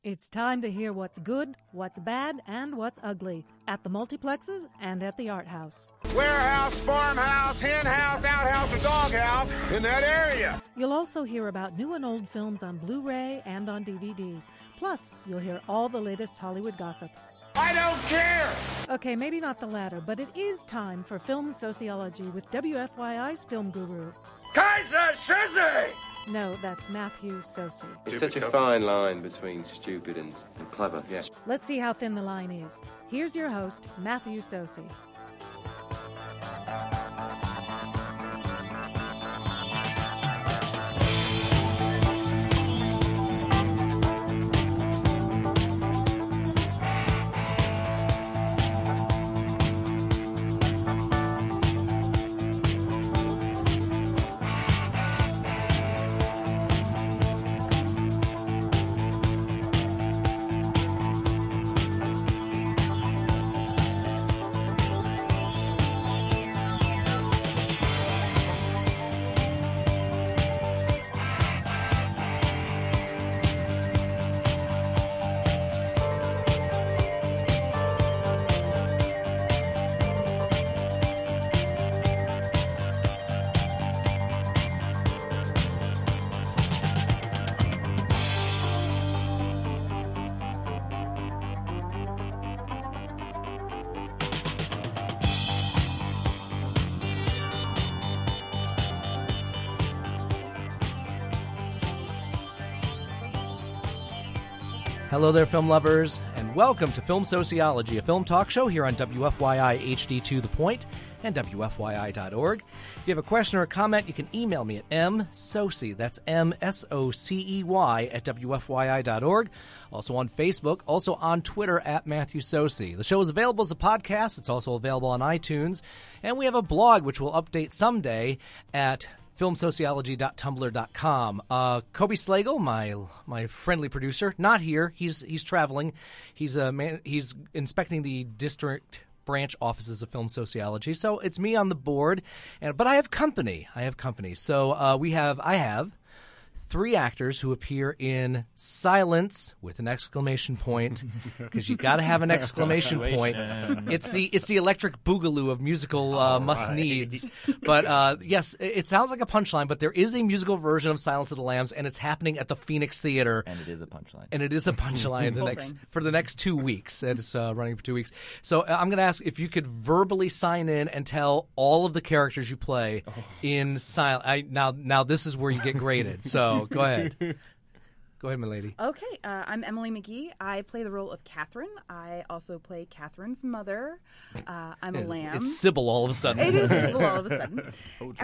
It's time to hear what's good, what's bad, and what's ugly at the multiplexes and at the art house. Warehouse, farmhouse, hen house, outhouse, or doghouse in that area. You'll also hear about new and old films on Blu-ray and on DVD. Plus, you'll hear all the latest Hollywood gossip. I don't care! Okay, maybe not the latter, but it is time for Film Sociology with WFYI's film guru. Kaiser Shizzy! No, that's Matthew Sosi. It's such a fine line between stupid and clever, yes. Let's see how thin the line is. Here's your host, Matthew Sosi. Hello there, film lovers, and welcome to Film Sociology, a film talk show here on WFYI HD to the Point and WFYI.org. If you have a question or a comment, you can email me at msocey, that's M-S-O-C-E-Y, at WFYI.org. Also on Facebook, also on Twitter at Matthew Sosi. The show is available as a podcast. It's also available on iTunes. And we have a blog which we'll update someday at filmsociology.tumblr.com. Kobe Slagle, my friendly producer, not here. He's traveling. He's inspecting the district branch offices of film sociology. So it's me on the board, but I have company. So I have three actors who appear in silence with an exclamation point, because you got to have an exclamation point. It's the electric boogaloo of musical must-needs. But yes, it sounds like a punchline, but there is a musical version of Silence of the Lambs, and it's happening at the Phoenix Theater. And it is a punchline. For the next 2 weeks. It's running for 2 weeks. So I'm going to ask if you could verbally sign in and tell all of the characters you play in silence. Now this is where you get graded. So go ahead. Go ahead, my lady. Okay, I'm Emily McGee. I play the role of Catherine. I also play Catherine's mother. I'm a lamb. It's Sybil all of a sudden. It is Sybil all of a sudden.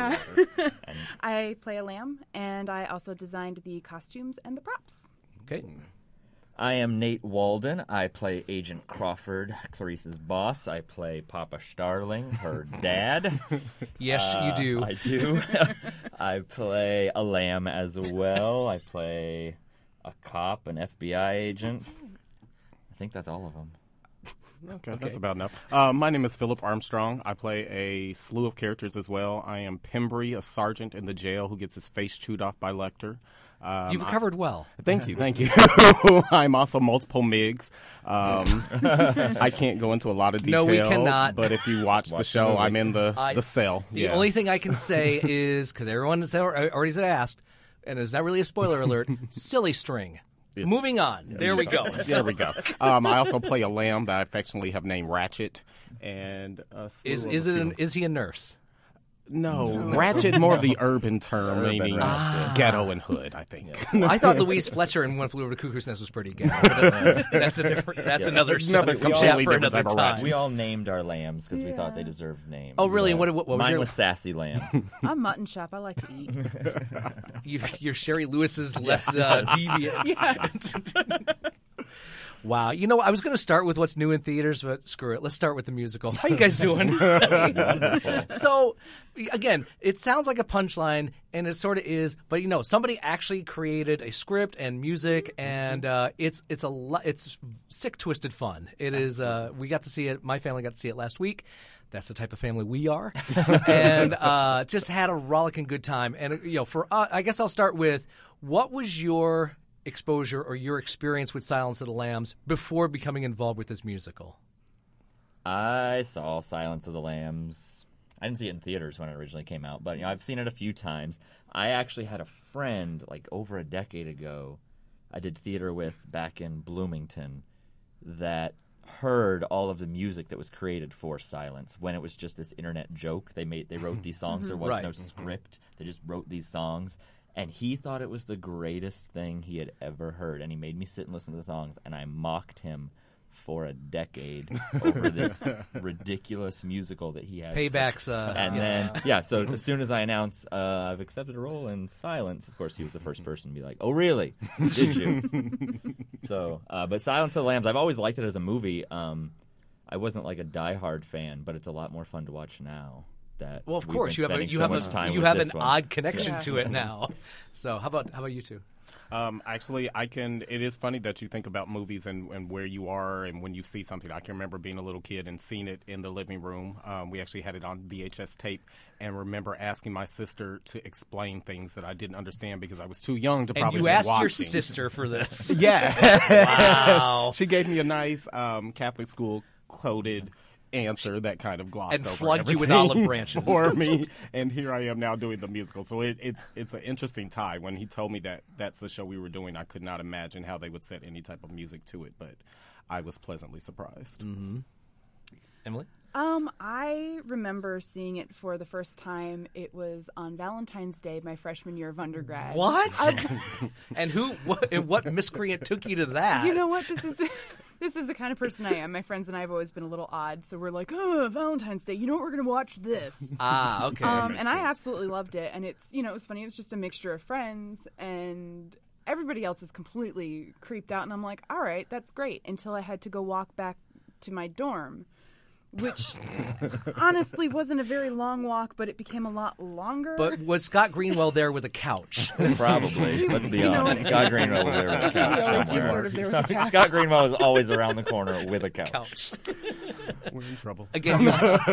I play a lamb, and I also designed the costumes and the props. Okay. I am Nate Walden. I play Agent Crawford, Clarice's boss. I play Papa Starling, her dad. Yes, you do. I do. I play a lamb as well. I play a cop, an FBI agent. I think that's all of them. Okay, that's about enough. My name is Philip Armstrong. I play a slew of characters as well. I am Pembry, a sergeant in the jail who gets his face chewed off by Lecter. You've recovered well. Thank you. I'm also multiple MIGs. I can't go into a lot of detail. No, we cannot. But if you watch the show, I'm in the cell. The only thing I can say is, because everyone has already asked, and it's not really a spoiler alert, silly string. Yes. Moving on. Yes. There we go. There we go. I also play a lamb that I affectionately have named Ratchet. And is he a nurse? No, Ratchet, more of the urban term, meaning ghetto and hood, I think. Yeah. I thought Louise Fletcher in One Flew Over the Cuckoo's Nest was pretty ghetto. That's another completely different type of rat. We all named our lambs because we thought they deserved names. Oh, really? And what was mine your... was Sassy Lamb. I'm Mutton Chop. I like to eat. You're Sherry Lewis's less deviant. Wow. You know, I was going to start with what's new in theaters, but screw it. Let's start with the musical. How you guys doing? So, again, it sounds like a punchline, and it sort of is, but, you know, somebody actually created a script and music, and it's sick, twisted fun. It is, we got to see it, my family got to see it last week. That's the type of family we are. And just had a rollicking good time. And, you know, I guess I'll start with, what was your exposure or your experience with Silence of the Lambs before becoming involved with this musical? I saw Silence of the Lambs. I didn't see it in theaters when it originally came out, but I've seen it a few times. I actually had a friend like over a decade ago I did theater with back in Bloomington that heard all of the music that was created for Silence when it was just this internet joke. They wrote these songs. There was no script. They just wrote these songs. And he thought it was the greatest thing he had ever heard. And he made me sit and listen to the songs, and I mocked him for a decade over this ridiculous musical that he had. Paybacks. So as soon as I announced I've accepted a role in Silence, of course he was the first person to be like, "Oh, really? Did you?" So, but Silence of the Lambs, I've always liked it as a movie. I wasn't like a diehard fan, but it's a lot more fun to watch now. Well, of course, you have an odd connection to it now. So, how about you two? Actually, it is funny that you think about movies and where you are and when you see something. I can remember being a little kid and seeing it in the living room. We actually had it on VHS tape and remember asking my sister to explain things that I didn't understand because I was too young to probably be watching. And you asked your sister for this? Yeah. Wow. She gave me a nice Catholic school coded answer that kind of glossed and over flogged you with olive branches for me, and here I am now doing the musical. So it's an interesting tie. When he told me that that's the show we were doing, I could not imagine how they would set any type of music to it, but I was pleasantly surprised. Mm-hmm. Emily? I remember seeing it for the first time. It was on Valentine's Day, my freshman year of undergrad. What? And what miscreant took you to that? You know what? This is the kind of person I am. My friends and I have always been a little odd, so we're like, oh, Valentine's Day, you know what, we're going to watch this. Okay. And I absolutely loved it, and it's, it was funny, it was just a mixture of friends, and everybody else is completely creeped out, and I'm like, all right, that's great, until I had to go walk back to my dorm, which honestly wasn't a very long walk, but it became a lot longer. But was Scott Greenwell there with a couch? Probably. Let's be honest. Scott Greenwell was there with a couch somewhere. Scott Greenwell is always around the corner with a couch. We're in trouble. Again,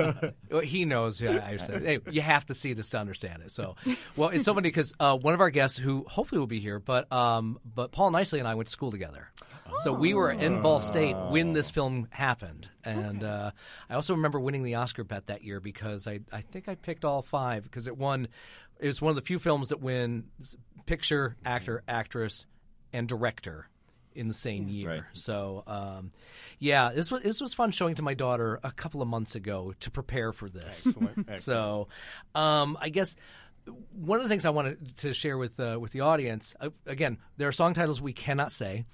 he knows. Yeah, I said, hey, you have to see this to understand it. So, well, it's so funny because one of our guests, who hopefully will be here, but Paul Nicely and I went to school together. So we were in Ball State when this film happened. And I also remember winning the Oscar bet that year because I think I picked all 5 because it was one of the few films that win picture, actor, actress, and director in the same year. Right. So, this was fun showing to my daughter a couple of months ago to prepare for this. Excellent. So, I guess one of the things I wanted to share with the audience, again, there are song titles we cannot say.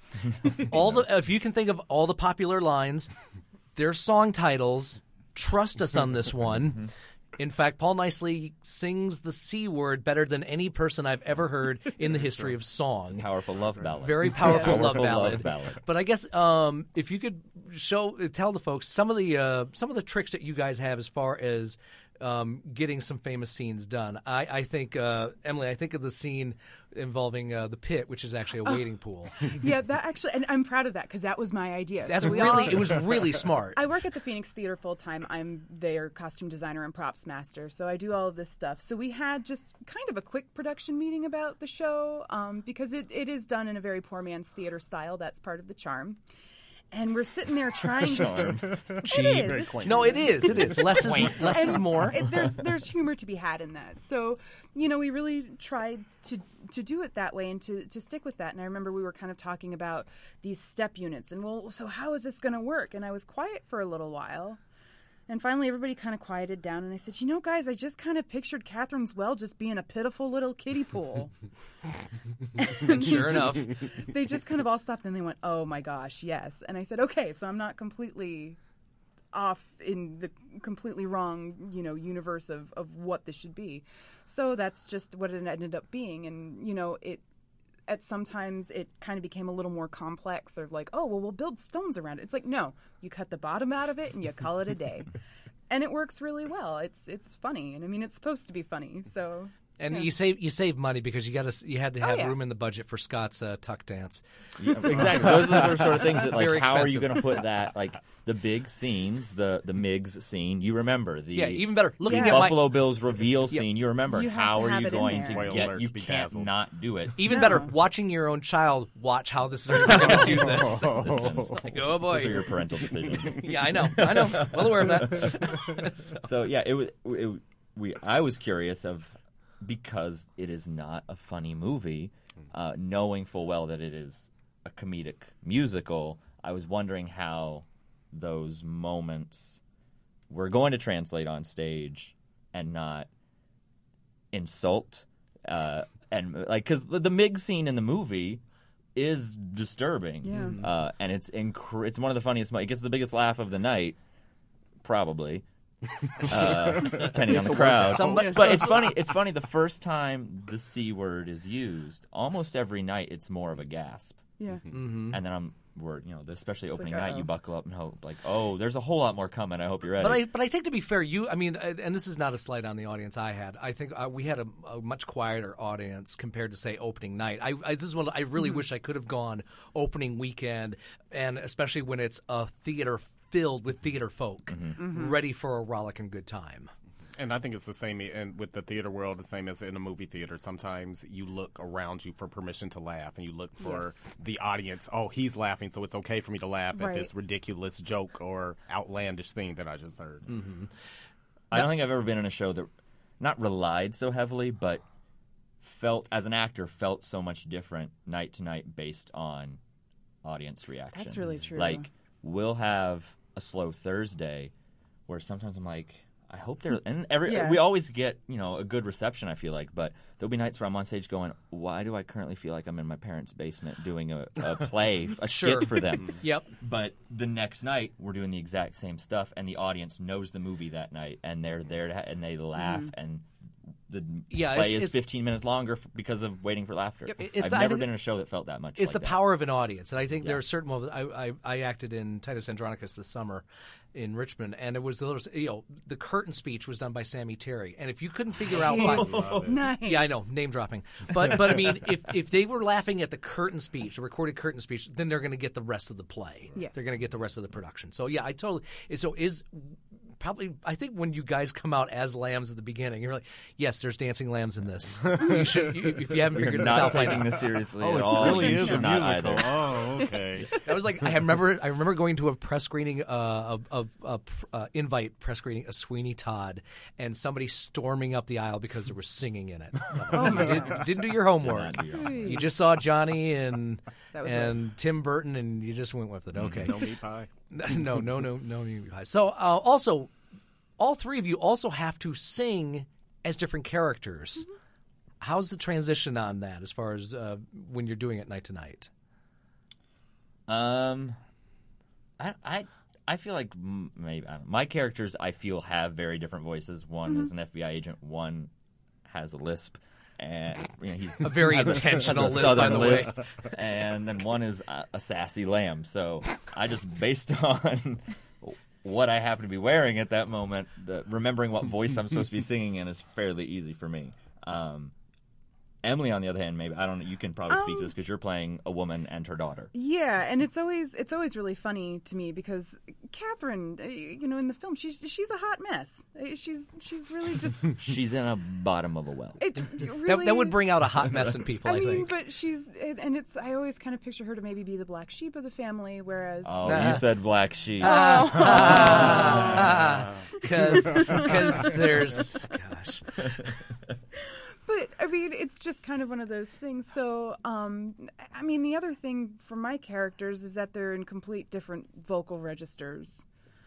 If you can think of all the popular lines, they're song titles. Trust us on this one. In fact, Paul Nicely sings the C word better than any person I've ever heard in the history of song. Powerful love ballad. Very powerful love ballad. But I guess if you could tell the folks some of the tricks that you guys have as far as getting some famous scenes done. I think, Emily, I think of the scene involving the pit, which is actually a wading pool. Yeah, that actually, and I'm proud of that because that was my idea. It was really smart. I work at the Phoenix Theater full time. I'm their costume designer and props master, so I do all of this stuff. So we had just kind of a quick production meeting about the show because it is done in a very poor man's theater style. That's part of the charm. And we're sitting there trying to cheap. It is. Less is more. There's humor to be had in that. So, we really tried to do it that way and to stick with that. And I remember we were kind of talking about these step units and so how is this going to work? And I was quiet for a little while. And finally, everybody kind of quieted down, and I said, guys, I just kind of pictured Catherine's Well just being a pitiful little kiddie pool. And sure enough. They just kind of all stopped, and they went, oh, my gosh, yes. And I said, okay, so I'm not completely off in the completely wrong, universe of what this should be. So that's just what it ended up being, and, sometimes it kind of became a little more complex. They're like, oh, well, we'll build stones around it. It's like, no, you cut the bottom out of it and you call it a day. And it works really well. It's funny. And I mean, it's supposed to be funny. So And you save money because you had to have yeah. room in the budget for Scott's tuck dance. Yeah, exactly. Those are the sort of things that, like, Very how are you expensive. going to put that, like, the big scenes, the Miggs scene, you remember. The Even better. Looking Yeah. at Buffalo Bills reveal scene, you remember. You have How to are have you it in going there. to Spoiler get, alert, you can't bedazzled. not do it. even No. better, watching your own child watch how this is going to do this. It's just like, oh boy. Those are your parental decisions. Yeah, I know. Well aware of that. So yeah, I was curious because it is not a funny movie, knowing full well that it is a comedic musical. I was wondering how those moments were going to translate on stage and not insult, and like, because the Mig scene in the movie is disturbing. Yeah. And it's one of the funniest. It gets the biggest laugh of the night, probably. Depending on the crowd. But it's funny. It's funny. The first time the C word is used, almost every night it's more of a gasp. Yeah. And then especially opening like, night, you buckle up and hope, like, oh, there's a whole lot more coming. I hope you're ready. But I think, to be fair, and this is not a slight on the audience I had. I think we had a much quieter audience compared to, say, opening night. This is one I really wish I could have gone opening weekend, and especially when it's a theater filled with theater folk ready for a rollicking good time. And I think it's the same with the theater world, the same as in a movie theater. Sometimes you look around you for permission to laugh, and you look for the audience. Oh, he's laughing, so it's okay for me to laugh at this ridiculous joke or outlandish thing that I just heard. I don't think I've ever been in a show that not relied so heavily, but as an actor, felt so much different night to night based on audience reaction. That's really true. Like, we'll have a slow Thursday where sometimes I'm like, I hope they're, and we always get, a good reception, I feel like, but there'll be nights where I'm on stage going, why do I currently feel like I'm in my parents' basement doing a play, a skit for them? Yep. But the next night, we're doing the exact same stuff, and the audience knows the movie that night, and they're there and they laugh, and the play is 15 minutes longer because of waiting for laughter. I've never been in a show that felt that much. It's like the power of an audience, and I think there are certain moments. I acted in Titus Andronicus this summer in Richmond, and it was the curtain speech was done by Sammy Terry, and if you couldn't figure out why, Nice. yeah, I know, name dropping, but I mean, if they were laughing at the curtain speech, the recorded curtain speech, then they're going to get the rest of the play. Yes. They're going to get the rest of the production. So yeah, I think when you guys come out as lambs at the beginning, you're like, yes, there's dancing lambs in this. You should, if you haven't You're figured this not out by taking now. this seriously Oh, at it all. really You is a should not musical. either. Oh, okay. That was like I remember going to a press screening invite press screening of Sweeney Todd, and somebody storming up the aisle because there was singing in it. Didn't do your homework. Did not do your homework. You just saw Johnny and That was Tim Burton, and you just went with it. Okay, No meat pie. no meat pie. So also, all three of you also have to sing as different characters. How's the transition on that as far as when you're doing it night to night? I feel like maybe I don't know. My characters I feel have very different voices. One is an FBI agent. One has a lisp, and he's A very has intentional has a lisp, by southern the way. lisp. And then one is a sassy lamb. So I just based on what I happen to be wearing at that moment, remembering what voice I'm supposed to be singing in is fairly easy for me. Emily, on the other hand, maybe I don't know. You can probably speak to this because you're playing a woman and her daughter. Yeah, and it's always really funny to me because Catherine, in the film, she's a hot mess. She's really just She's in a bottom of a well. it really That would bring out a hot mess in people, I think. but I always kind of picture her to maybe be the black sheep of the family, whereas Oh, you said black sheep. Because there's, gosh. But, I mean, it's just kind of one of those things. So, the other thing for my characters is that they're in complete different vocal registers.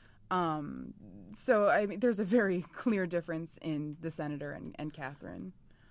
There's a very clear difference in the Senator and Catherine.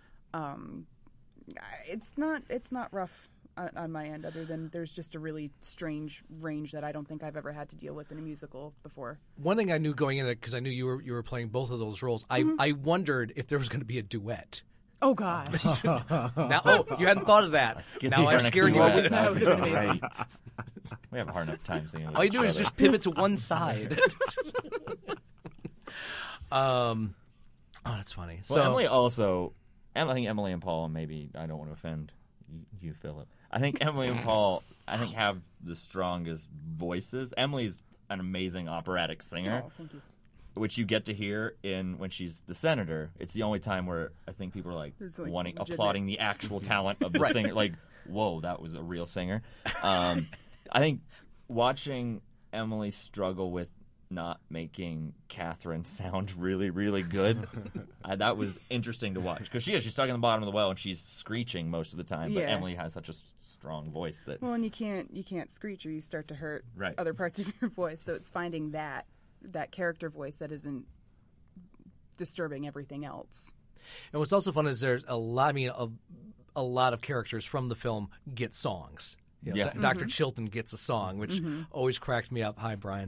It's not rough on my end, other than there's just a really strange range that I don't think I've ever had to deal with in a musical before. One thing I knew going in it, because I knew you were playing both of those roles, I wondered if there was going to be a duet. Oh, gosh. Now, you hadn't thought of that. Now I'm scared you would. would. That was just amazing. We have a hard enough time singing. with All you each do is other. just pivot to one side. Oh, that's funny. Well, Emily also and I think Emily and Paul, maybe I don't want to offend you, Philip. I think Emily and Paul, have the strongest voices. Emily's an amazing operatic singer. Oh, thank you. Which you get to hear when she's the senator. It's the only time where I think people are like applauding the actual talent of the singer. Like, whoa, that was a real singer. I think watching Emily struggle with not making Catherine sound really, really good, that was interesting to watch. Because she's stuck in the bottom of the well and she's screeching most of the time. But Yeah. Emily has such a strong voice that. Well, and you can't screech or you start to hurt Right. other parts of your voice. So it's finding that character voice that isn't disturbing everything else. And what's also fun is there's a lot. I mean, a lot of characters from the film get songs. You know, Yeah. Dr. Chilton gets a song, which always cracked me up. Hi, Brian.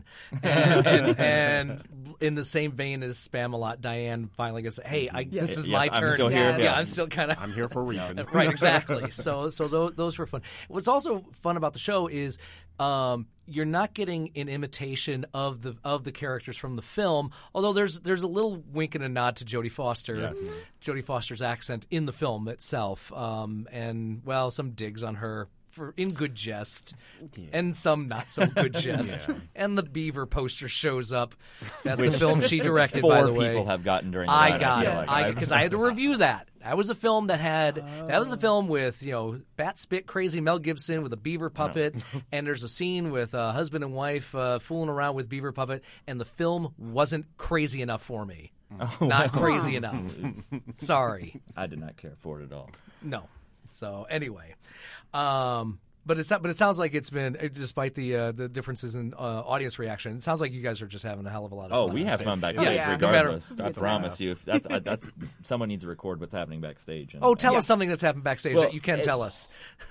And in the same vein as Spam-A-Lot, Diane finally gets, hey, this is Yes, my I'm turn. still here, Yeah, yes. I'm still kind of. I'm here for a reason. Right, exactly. So those were fun. What's also fun about the show is you're not getting an imitation of the characters from the film, although there's a little wink and a nod to Jodie Foster, Yes. Jodie Foster's accent in the film itself, and some digs on her. In good jest, and some not so good jest. Yeah. And the Beaver poster shows up. That's the film she directed, by the way. 4 people have gotten during the I ride, got feel it. like. Because I had to review that. That was a film that had. That was a film with bat spit crazy Mel Gibson with a beaver puppet, and there's a scene with husband and wife fooling around with beaver puppet, and the film wasn't crazy enough for me. Not crazy enough. Sorry. I did not care for it at all. No. So anyway, but it sounds like it's been, despite the differences in audience reaction, it sounds like you guys are just having a hell of a lot of fun. Oh, we have fun backstage Yeah. regardless. No I matter- promise you. That's someone needs to record what's happening backstage. And, Tell us something that's happened backstage Well, that you can tell us.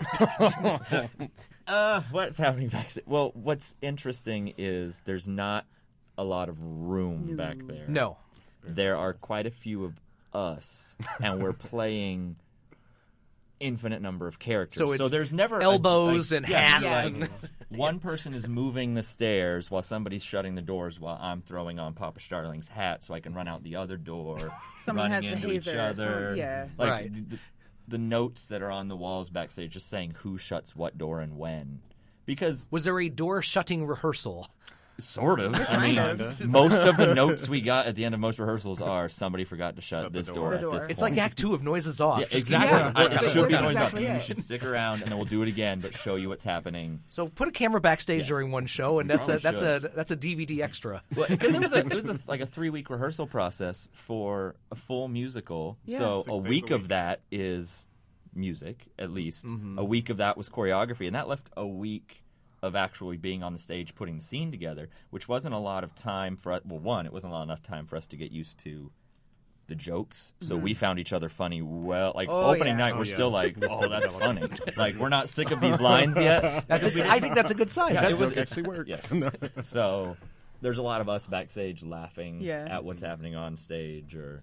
what's happening backstage? Well, what's interesting is there's not a lot of room back there. No. There are quite a few of us, and we're playing infinite number of characters. So it's there's never elbows and hats Yes. and one person is moving the stairs while somebody's shutting the doors while I'm throwing on Papa Starling's hat so I can run out the other door. Someone running has the into each hazer, other. yeah. Like, Right. the notes that are on the walls backstage just saying who shuts what door and when. Because was there a door shutting rehearsal? sort of. I mean, Kind of. most of the notes we got at the end of most rehearsals are somebody forgot to shut this door The at door. this It's point. like Act 2 of Noises Off. Yeah, Just keep exactly. working. It That's should be noise exactly up. You it. should stick around, and then we'll do it again, but show you what's happening. So put a camera backstage Yes. during one show, and that's a Probably that's a DVD extra. Well, because it was like a 3-week rehearsal process for a full musical. Yeah. So 6 a days week a of week. that is music, at least. Mm-hmm. A week of that was choreography, and that left a week of actually being on the stage putting the scene together, which wasn't a lot of time for us. Well, one, it wasn't a lot enough time for us to get used to the jokes. So we found each other funny. Well, like Oh, opening yeah. night, Oh, we're yeah. still like, oh, that's funny. Like we're not sick of these lines yet. I think that's a good sign. Yeah, That joke it's- actually works. Yes. So there's a lot of us backstage laughing Yeah. at what's happening on stage, or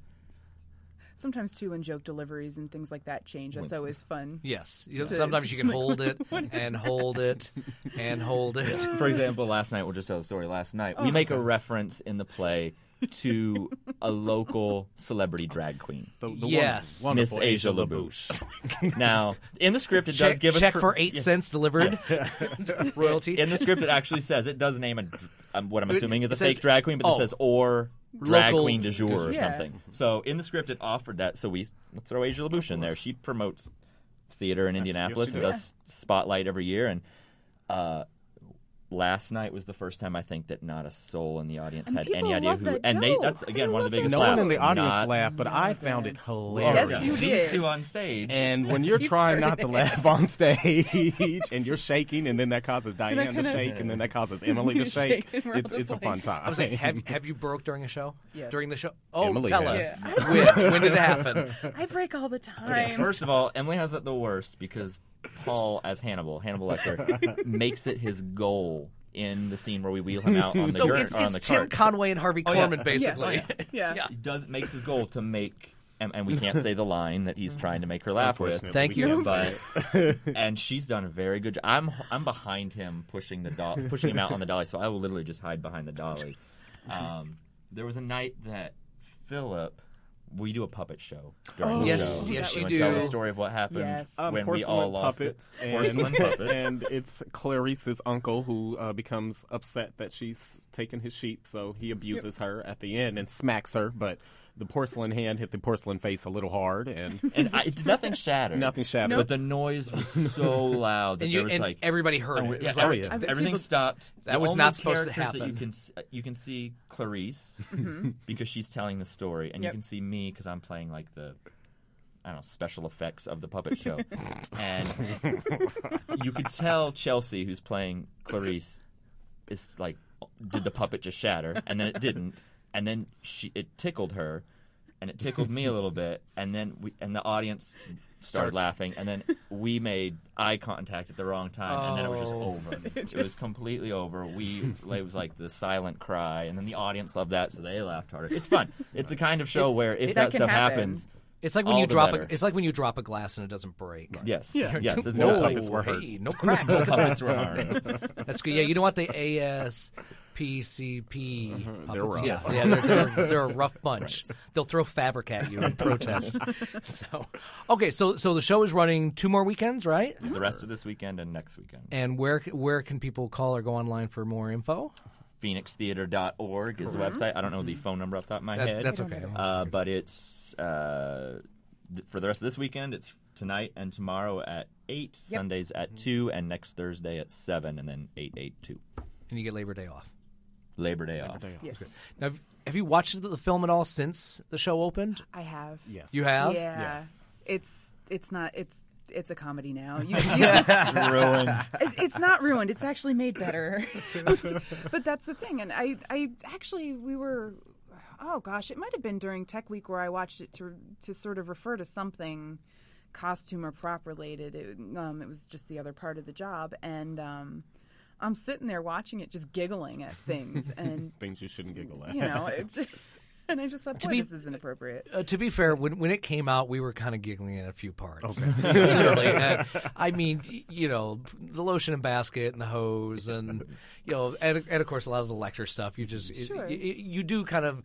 Sometimes too, when joke deliveries and things like that change, that's always fun. Yes. Sometimes you can hold it and hold it and hold it. for example, last night, we'll just tell the story. Last night, we make a reference in the play to a local celebrity drag queen, The Yes. Miss wonderful Asia LaBouche. Now, in the script, it does give us check for 8 cents delivered. Royalty. In the script, it actually says it does name what I'm assuming is a It says- fake drag queen, but it oh. says or drag Local- queen du jour or Yeah. something. So in the script, it offered that. So let's throw Asia LaBouche in there. She promotes theater in Indianapolis she and does Spotlight every year. And last night was the first time I think that not a soul in the audience And had people any idea love who. that And joke. that's again They one of the love biggest No laughs. one in the audience Not- laughed, but I found it hilarious. Yes, you These did. two on stage. And when you're trying not to laugh on stage and you're shaking, and then that causes Diane to kinda- shake, and then that causes Emily to You shake, shake, and we're it's all a just fun like- time. I was like, have you broke during a show? Yes. During the show? Oh, Emily tell has. us. When did it happen? I break all the time. First of all, Emily has it the worst because Paul, as Hannibal Lecter, makes it his goal in the scene where we wheel him out on the So urn, it's or on the Tim cart. Conway and Harvey Oh, yeah. Korman, basically. Yeah. He makes his goal to make, and we can't say the line that he's trying to make her laugh with. Unfortunately, Thank we you. can't But and she's done a very good job. I'm behind him pushing him out on the dolly, so I will literally just hide behind the dolly. There was a night that Philip we do a puppet show during the Yes, show. yes, You you wanna tell do. the story of what happened Yes. when we porcelain all lost puppets it. Porcelain puppets. and it's Clarice's uncle who becomes upset that she's taken his sheep, so he abuses her at the end and smacks her, but the porcelain hand hit the porcelain face a little hard, and Nothing shattered. Nothing shattered. But the noise was so loud that And, there was and like everybody heard it. It was yeah, like- everything stopped. That The was only not supposed to characters that happen. you can see Clarice because she's telling the story, and you Yep. can see me because I'm playing like the special effects of the puppet show, and you could tell Chelsea, who's playing Clarice, is like, did the puppet just shatter? And then it didn't, and then it tickled her, and it tickled me a little bit, and then the audience started laughing, and then we made eye contact at the wrong time, and then it was just over. It was completely over. It was like the silent cry, and then the audience loved that, so they laughed harder. It's fun. It's the kind of show where if that that can stuff happen. happens, It's like when all you the drop better. it's like when you drop a glass and it doesn't break. yes, Yeah. yes, there's No no puppets were hurt. Hey, no cracks. No puppets were harmed. That's good. Yeah, you don't want the ASPCP They're puppets. rough. Yeah, they're a rough bunch. They'll throw fabric at you in protest. So the show is running 2 more weekends, right? The rest of this weekend and next weekend. And where can people call or go online for more info? PhoenixTheater.org is the website. I don't know the phone number off the top of my head. That's okay. But it's for the rest of this weekend. It's tonight and tomorrow at 8, Sundays at 2, and next Thursday at 7, and then 8/8/2. And you get Labor Day off. Labor Day off. Yes, Now, have you watched the film at all since the show opened? I have. yes. You have? Yeah. Yes. It's not. It's a comedy now. You just, Ruined. it's not ruined. It's actually made better. But that's the thing. And I actually, we were, oh gosh, it might have been during Tech Week where I watched it to sort of refer to something costume or prop related. It was just the other part of the job. And I'm sitting there watching it, just giggling at things. And, Things you shouldn't giggle at. you know, it's... And I just thought, this is inappropriate. To be fair, when it came out, we were kind of giggling at a few parts. Okay. Literally. And, I mean, you know, the lotion and basket and the hose and, you know, and of course a lot of the lecture stuff. You just, Sure. you do kind of,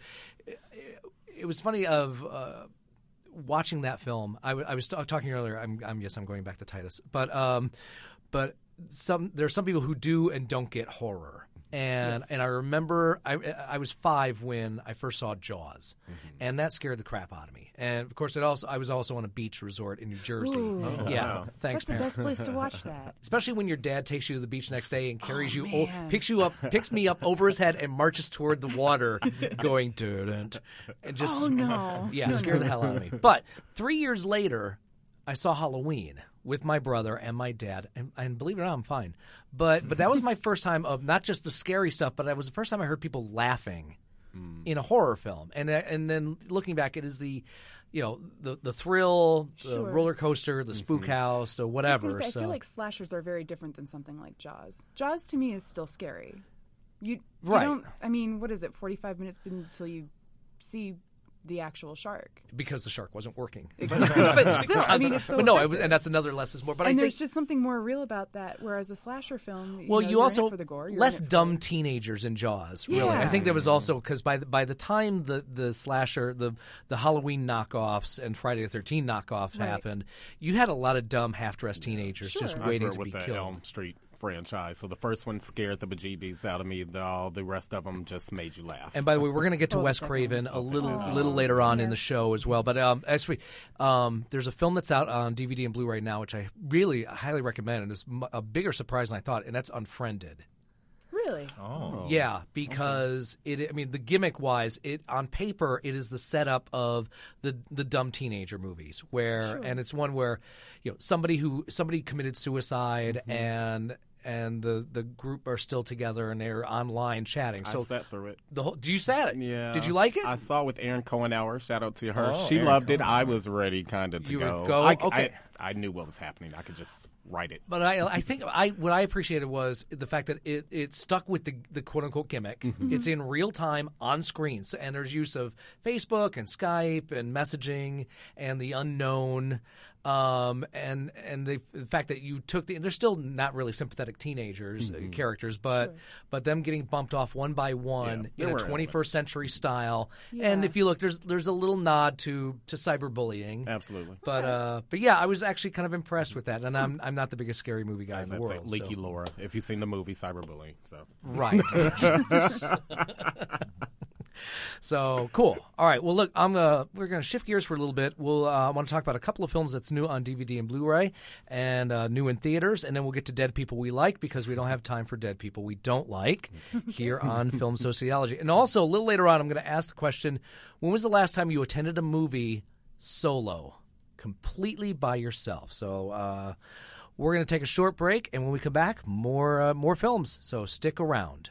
it was funny of watching that film. I was talking earlier, I'm going back to Titus, but there are some people who do and don't get horror. And I remember I was 5 when I first saw Jaws, and that scared the crap out of me. And of course, I was also on a beach resort in New Jersey. Ooh. Yeah, thanks, That's the man. best place to watch that. Especially when your dad takes you to the beach next day and carries you, man. picks me up over his head and marches toward the water, going dun and just Oh, no. yeah, scared the hell out of me. But 3 years later, I saw Halloween with my brother and my dad, and believe it or not, I'm fine. But that was my first time of not just the scary stuff, but it was the first time I heard people laughing in a horror film. And then looking back, it is the thrill, the Sure. roller coaster, the spook house, the whatever. I feel like slashers are very different than something like Jaws. Jaws to me is still scary. You Right. don't. I mean, what is it? 45 minutes until you see the actual shark. because the shark wasn't working. But still, I mean, it's so but no, effective. and that's another less is more. But and I there's think just something more real about that. Whereas a slasher film, well, know, you you're also in it for the gore, you're less in it for dumb the- teenagers in Jaws. Really, Yeah. I think there was also because by the time the slasher, the Halloween knockoffs and Friday the 13th knockoffs Right. happened, you had a lot of dumb half-dressed teenagers just Sure. waiting I to grew be with the killed. Elm Street franchise. So the first one scared the bejeebies out of me. All the rest of them just made you laugh. And by the way, we're going to get to Oh, Wes the second Craven one. a little later on in yeah. the show as well. But actually, there's a film that's out on DVD and Blu-ray now, which I really highly recommend, and it's a bigger surprise than I thought, and that's Unfriended. Really? Oh. Yeah, because the gimmick wise, on paper it is the setup of the dumb teenager movies and it's one where, somebody committed suicide and the group are still together and they're online chatting. I So sat through it. you sat it? Yeah. Did you like it? I saw it with Erin Cohenauer. Shout out to her. Oh, She Erin loved it. Cohenauer. I was ready kind of to You were go. go? Okay. I knew what was happening. I could just write it. But I think what I appreciated was the fact that it stuck with the quote unquote gimmick. Mm-hmm. It's in real time on screen, and there's use of Facebook and Skype and messaging and the unknown. and the fact that you took they're still not really sympathetic teenagers characters, but them getting bumped off one by one in a 21st century style. Yeah. And if you look, there's a little nod to cyberbullying. Absolutely. But yeah, I was actually kind of impressed with that, and I'm not the biggest scary movie guy in the world. Leaky so. Laura, if you've seen the movie Cyberbullying. So. Right. So cool. All right. Well, look, we're going to shift gears for a little bit. We'll I want to talk about a couple of films that's new on DVD and Blu-ray, and new in theaters, and then we'll get to Dead People We Like, because we don't have time for Dead People We Don't Like here on Film Sociology. And also, a little later on, I'm going to ask the question: when was the last time you attended a movie solo, completely by yourself? So we're going to take a short break, and when we come back, more films. So stick around.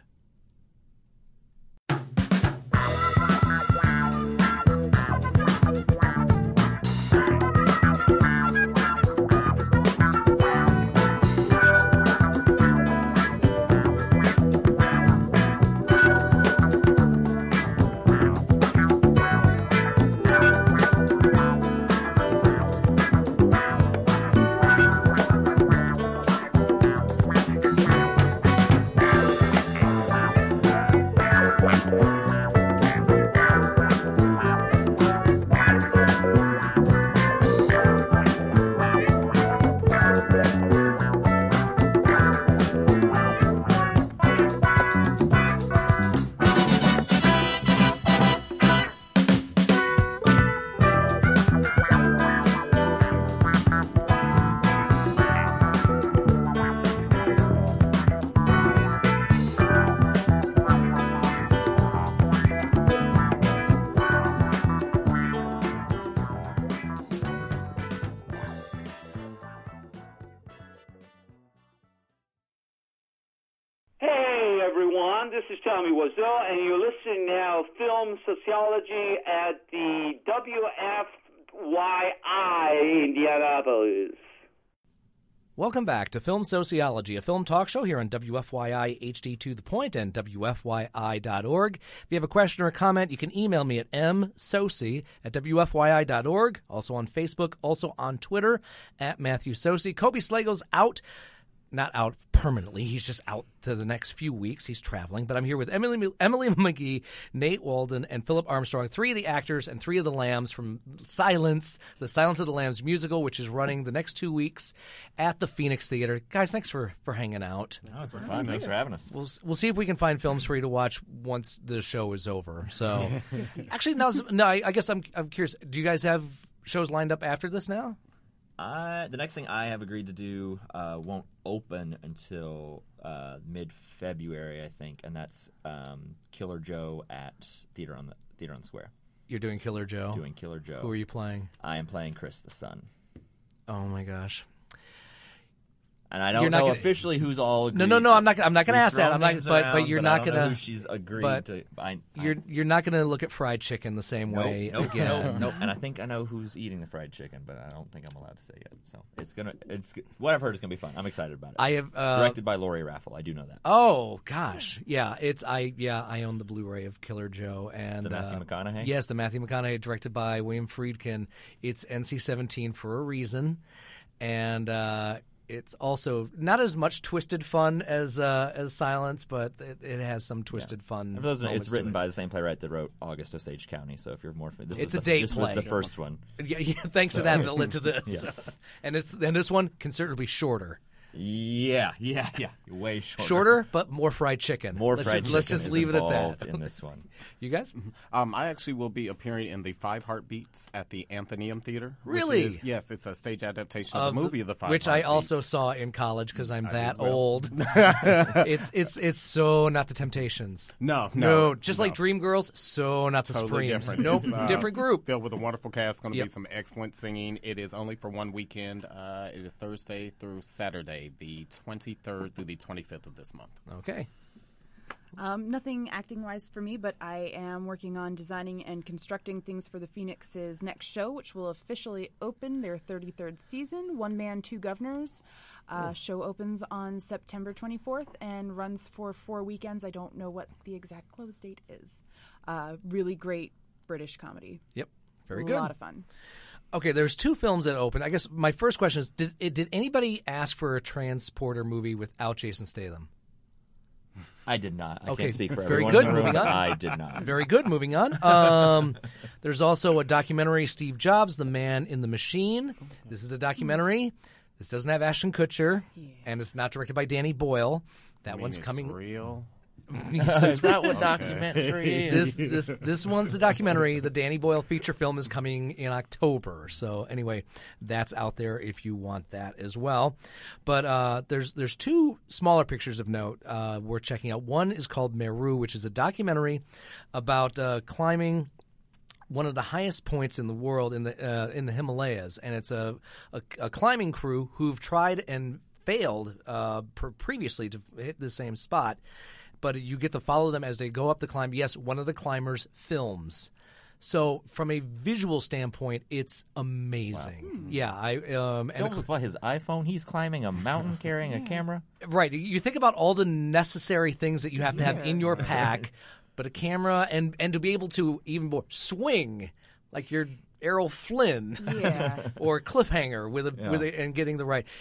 This is Tommy Wiseau, and you're listening now Film Sociology at the WFYI Indianapolis. Welcome back to Film Sociology, a film talk show here on WFYI HD to the Point and WFYI.org. If you have a question or a comment, you can email me at msoci@WFYI.org, also on Facebook, also on Twitter at Matthew Soci. Kobe Slagle's out. Not out permanently. He's just out to the next few weeks. He's traveling. But I'm here with Emily McGee, Nate Walden, and Philip Armstrong, three of the actors and three of the lambs from the Silence of the Lambs musical, which is running the next 2 weeks at the Phoenix Theater. Guys, thanks for hanging out. No, it's been fun. Thanks for having us. We'll see if we can find films for you to watch once the show is over. So, actually, no. I guess I'm curious. Do you guys have shows lined up after this now? The next thing I have agreed to do won't open until mid-February, I think, and that's Killer Joe at Theater on the Square. You're doing Killer Joe? Doing Killer Joe. Who are you playing? I am playing Chris the Son. Oh, my gosh. And I don't know officially who's all agreed. No. I'm not going to ask that. But you're not going to. She's agreed to. You're not going to look at fried chicken the same way again. Nope. And I think I know who's eating the fried chicken, but I don't think I'm allowed to say yet. So it's what I've heard is gonna be fun. I'm excited about it. I have directed by Laurie Raffel. I do know that. Oh gosh, yeah. I own the Blu-ray of Killer Joe and the Matthew McConaughey. Yes, the Matthew McConaughey, directed by William Friedkin. It's NC-17 for a reason, and. It's also not as much twisted fun as Silence, but it has some twisted fun. For those, it's written by the same playwright that wrote August Osage County. So if you're more, it's a date play. This was the first one. Yeah. Thanks to that led to this. Yes. And this one considerably shorter. Yeah, way shorter. Shorter, but more fried chicken. Let's just leave it at that. In this one, you guys? I actually will be appearing in the Five Heartbeats at the Athenaeum Theater. Really? Yes, it's a stage adaptation of the movie of the Five Which Heartbeats. I also saw in college because I'm that old. It's so not the Temptations. No. Just like Dreamgirls, so not the totally Supremes. Different. Nope, It's, different group. Filled with a wonderful cast. Going to be some excellent singing. It is only for one weekend. It is Thursday through Saturday, the 23rd through the 25th of this month. Okay. Nothing acting-wise for me, but I am working on designing and constructing things for the Phoenix's next show, which will officially open their 33rd season, One Man, Two Governors. Show opens on September 24th and runs for 4 weekends. I don't know what the exact close date is. Really great British comedy. Yep. Very good. A lot of fun. Okay, there's 2 films that open. I guess my first question is, did anybody ask for a Transporter movie without Jason Statham? I did not. I Okay, can't speak for very everyone good. in the room, Moving but on. I did not. Very good. Moving on. There's also a documentary, Steve Jobs, The Man in the Machine. This is a documentary. This doesn't have Ashton Kutcher, and it's not directed by Danny Boyle. That one's It's coming. real. Is that what documentary is? This one's the documentary. The Danny Boyle feature film is coming in October. So anyway, that's out there if you want that as well. But there's 2 smaller pictures of note worth checking out. One is called Meru, which is a documentary about climbing one of the highest points in the world in the Himalayas, and it's a climbing crew who've tried and failed previously to hit the same spot. But you get to follow them as they go up the climb. Yes, one of the climbers films. So from a visual standpoint, it's amazing. Wow. Yeah, Films with what, his iPhone? He's climbing a mountain carrying a camera? right. You think about all the necessary things that you have to have in your pack, but a camera and to be able to even more swing like you're Errol Flynn or Cliffhanger with and getting the right,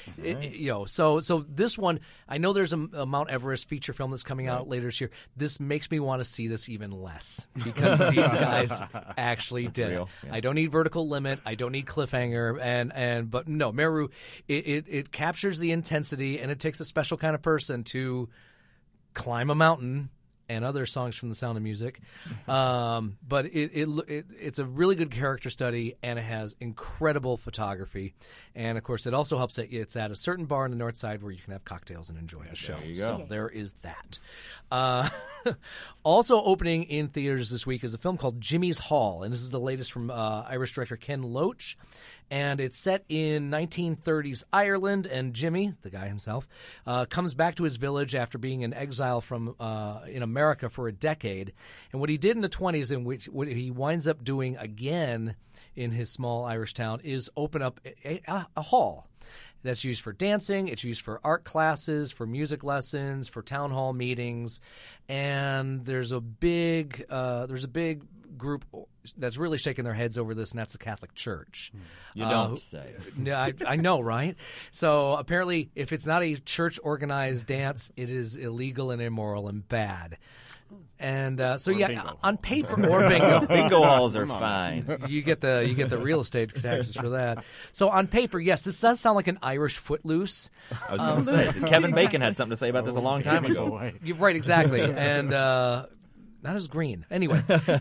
so this one, I know there's a Mount Everest feature film that's coming out later this year. This makes me want to see this even less because these guys actually did it. I don't need Vertical Limit, I don't need Cliffhanger, but no, Meru, it captures the intensity, and it takes a special kind of person to climb a mountain and other songs from The Sound of Music. But it's a really good character study, and it has incredible photography. And, of course, it also helps that it's at a certain bar on the north side where you can have cocktails and enjoy the show. There you go. So there is that. Also opening in theaters this week is a film called Jimmy's Hall, and this is the latest from Irish director Ken Loach. And it's set in 1930s Ireland, and Jimmy, the guy himself, comes back to his village after being in exile from in America for a decade. And what he did in the 20s, and what he winds up doing again in his small Irish town, is open up a hall that's used for dancing. It's used for art classes, for music lessons, for town hall meetings, and there's a big group that's really shaking their heads over this, and that's the Catholic Church. You don't say. I know, right? So apparently, if it's not a church-organized dance, it is illegal and immoral and bad. And bingo. on paper or bingo, Bingo halls are fine. you get the real estate taxes for that. So on paper, yes, this does sound like an Irish Footloose. I was going to say, Kevin Bacon had something to say about this a long time ago. You're right, exactly, and. Not as green, anyway.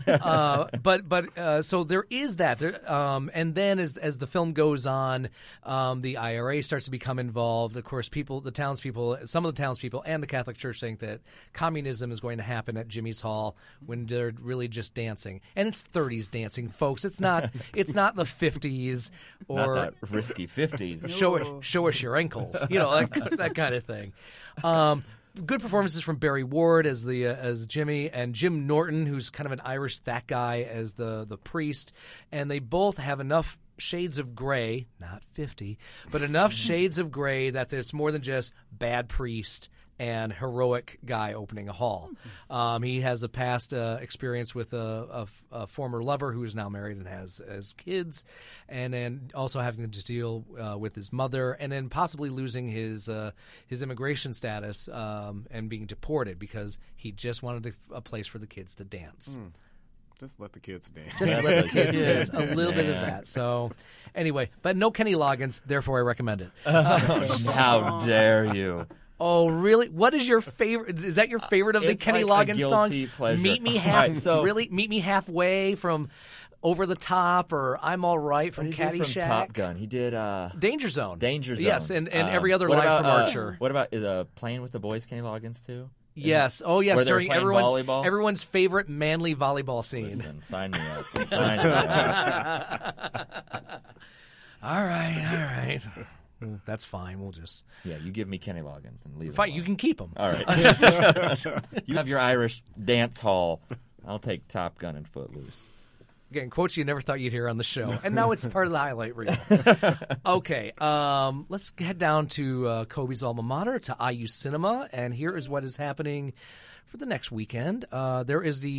So there is that, and then as the film goes on, the IRA starts to become involved. Of course, some of the townspeople, and the Catholic Church think that communism is going to happen at Jimmy's Hall when they're really just dancing, and it's 30s dancing, folks. It's not the 50s or Not that risky 50s. show us your ankles, that kind of thing. Good performances from Barry Ward as Jimmy, and Jim Norton, who's kind of an Irish that guy, as the priest, and they both have enough shades of gray, not 50, but enough shades of gray that it's more than just bad priest and heroic guy opening a hall. He has a past experience with a former lover who is now married and has kids, and then also having to deal with his mother, and then possibly losing his immigration status and being deported because he just wanted a place for the kids to dance. Just let the kids dance. Just let the kids dance. A little bit of that. So, anyway, but no Kenny Loggins, therefore I recommend it. How dare you? Oh, really? What is your favorite? Is that your favorite of the It's Kenny like a Loggins guilty songs? pleasure. Meet me Meet me halfway from Over the Top, or I'm All Right from What did he do Caddyshack. from Top Gun? He did Danger Zone. Danger Zone. Yes, and every other what line about, from Archer. What about Playing with the Boys, Kenny Loggins, too? Yes. Oh, yes. Where they're During playing volleyball? everyone's favorite manly volleyball scene. Listen, sign me up. Sign me up. All right. That's fine. We'll just Yeah, you give me Kenny Loggins and leave it fine. alone. You can keep them. All right. You have your Irish dance hall. I'll take Top Gun and Footloose. Again, quotes you never thought you'd hear on the show, and now it's part of the highlight reel. Okay, let's head down to Kobe's alma mater, to IU Cinema, and here is what is happening for the next weekend. There is the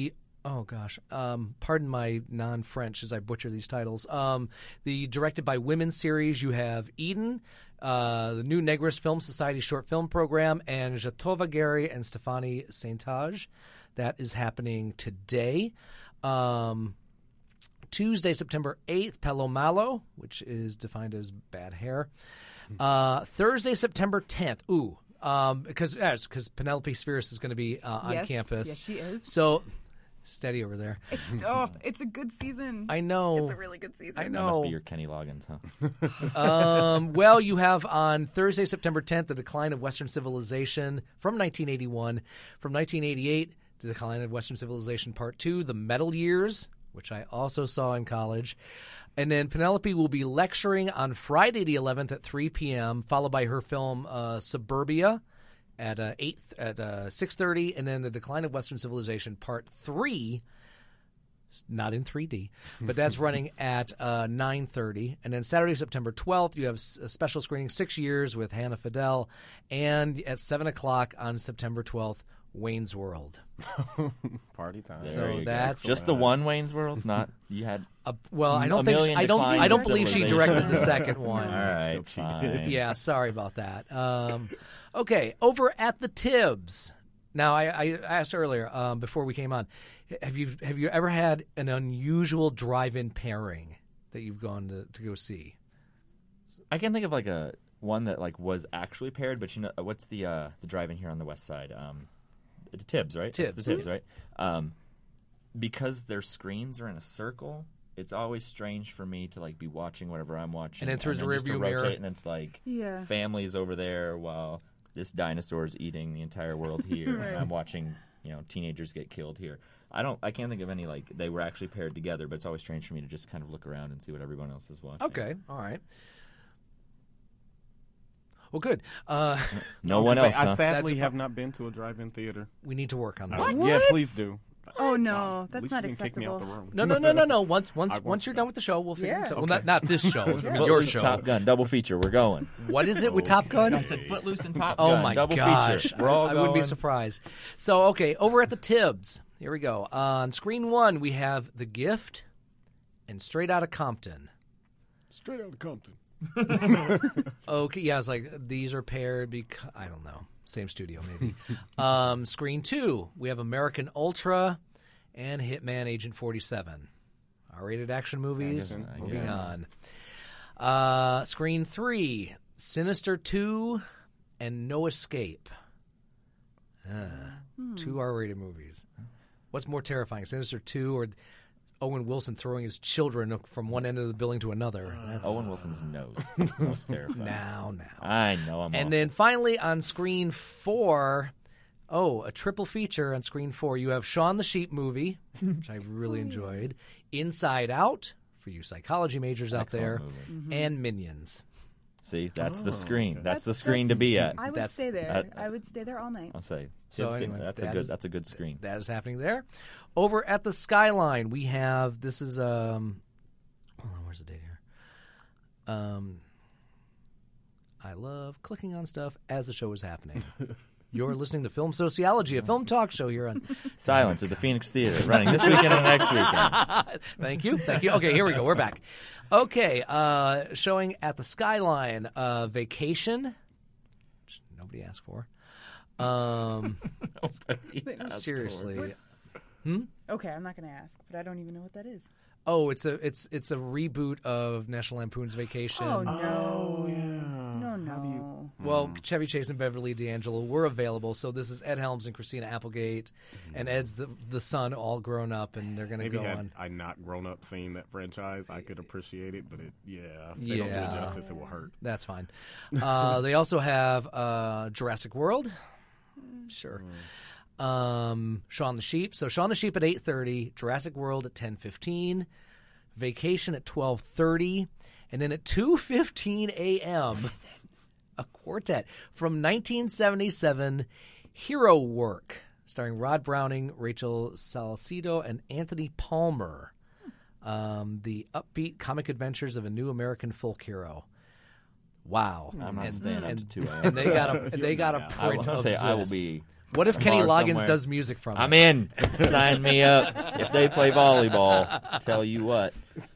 Oh gosh, pardon my non-French as I butcher these titles. The directed by women series, you have Eden, the New Negress Film Society short film program, and Jatova Gary and Stefani Saintage. That is happening today. Tuesday, September 8th, Pelo Malo, which is defined as bad hair. Thursday, September 10th. Because Penelope Spheris is going to be on campus. Yes, she is. So, steady over there. It's a good season. I know. It's a really good season. I That know. must be your Kenny Loggins, huh? Well, you have on Thursday, September 10th, The Decline of Western Civilization from 1981. From 1988, The Decline of Western Civilization Part 2, The Metal Years, which I also saw in college. And then Penelope will be lecturing on Friday the 11th at 3 p.m., followed by her film Suburbia at 6:30, and then The Decline of Western Civilization Part 3, not in 3D, but that's running at 9:30. And then Saturday, September 12th, you have a special screening, 6 Years with Hannah Fidel, and at 7 o'clock on September 12th, Wayne's World. Party time. There you go. that's- just the one Wayne's World. Not you had. Well, I don't A think million I declines don't in believe she civilization. directed the second one. All right, fine. Yeah, sorry about that. Okay, over at the Tibbs. Now, I asked earlier before we came on, have you ever had an unusual drive-in pairing that you've gone to go see? I can't think of like a one that like was actually paired, but you know what's the drive-in here on the west side? The Tibbs, right? Tibbs. It's the Tibbs, right? Because their screens are in a circle, it's always strange for me to like be watching whatever I'm watching, And then through the just to rearview mirror. rotate, and it's like families over there while this dinosaur is eating the entire world here, and I'm watching teenagers get killed here. I can't think of any like they were actually paired together, but it's always strange for me to just kind of look around and see what everyone else is watching. Okay, all right. Well, good. No one else. I Huh? sadly have not been to a drive-in theater. We need to work on that. Yeah, please do. Oh no, that's At least not you can kick me out acceptable. the room. No. Once you're done with the show, we'll figure Yeah. this out. Well, not this show. I mean, your Footloose, show. Top Gun, double feature. We're going. What is it with Top Gun? I said Footloose and Top Oh Gun. my double gosh! feature. We're all I wouldn't be going. surprised. So, okay, over at the Tibbs, here we go. On screen one, we have The Gift and Straight Outta Compton. Straight out of Compton. Okay, yeah, it's like these are paired because I don't know, same studio maybe. Screen two, we have American Ultra and Hitman Agent 47. R-rated action movies. I Moving guess. on. Screen three, Sinister 2 and No Escape. Two R-rated movies. What's more terrifying, Sinister 2 or Owen Wilson throwing his children from one end of the building to another? That's Owen Wilson's nose. Most terrifying. now. I know. I'm And off. then finally on screen four, a triple feature on screen four. You have Shaun the Sheep movie, which I really enjoyed, Inside Out, for you psychology majors out Excellent there, movie. and Minions. See, that's the screen. That's the screen to be at. I would That's- stay there. that- I would stay there all night. I'll say. So Tibbs, anyway, that's a good screen. That is happening there. Over at the Skyline, we have, this is, hold on, where's the date here? I love clicking on stuff as the show is happening. You're listening to Film Sociology, a film talk show here on... Silence at the Phoenix Theater, running this weekend and next weekend. Thank you. Okay, here we go. We're back. Okay, showing at the Skyline, Vacation, which nobody asked for. Seriously. Okay, I'm not going to ask, but I don't even know what that is. Oh, it's a reboot of National Lampoon's Vacation. Oh no! No. Well, Chevy Chase and Beverly D'Angelo were available, so this is Ed Helms and Christina Applegate, and Ed's the son, all grown up, and they're going to Maybe go had on. I not grown up seeing that franchise, I could appreciate it, but if they don't do Yeah. it justice, it will hurt. That's fine. They also have Jurassic World. Sure. Shaun the Sheep. So Shaun the Sheep at 8:30, Jurassic World at 10:15, Vacation at 12:30, and then at 2:15 a.m. a quartet from 1977, Hero Work, starring Rod Browning, Rachel Salcedo, and Anthony Palmer. The upbeat comic adventures of a new American folk hero. Wow! I'm not staying up to 2 a.m. And they got a I print will of say this. I will be What if Kenny bar Loggins somewhere. does music from I'm it? in. Sign me up. If they play volleyball, tell you what.